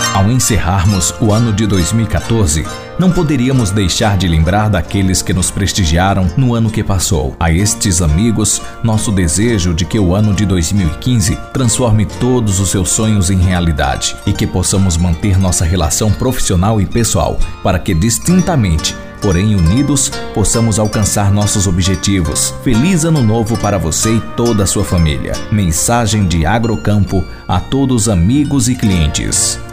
Ao encerrarmos o ano de 2014, não poderíamos deixar de lembrar daqueles que nos prestigiaram no ano que passou. A estes amigos, nosso desejo de que o ano de 2015 transforme todos os seus sonhos em realidade e que possamos manter nossa relação profissional e pessoal para que distintamente, porém unidos, possamos alcançar nossos objetivos. Feliz Ano Novo para você e toda a sua família. Mensagem de Agrocampo a todos os amigos e clientes.